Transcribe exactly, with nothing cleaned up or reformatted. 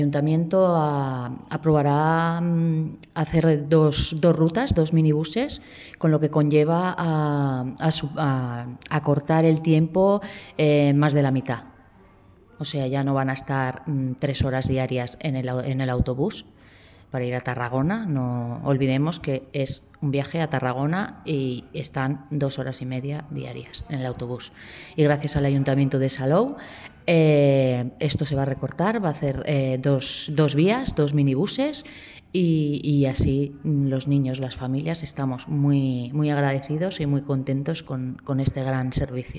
El Ayuntamiento a, aprobará mm, hacer dos, dos rutas, dos minibuses, con lo que conlleva a, a, a, a cortar el tiempo eh, más de la mitad. O sea, ya no van a estar mm, tres horas diarias en el, en el autobús para ir a Tarragona. No olvidemos que es un viaje a Tarragona y están dos horas y media diarias en el autobús. Y gracias al Ayuntamiento de Salou, eh, esto se va a recortar, va a hacer eh, dos, dos vías, dos minibuses, y, y así los niños, las familias, estamos muy, muy agradecidos y muy contentos con, con este gran servicio.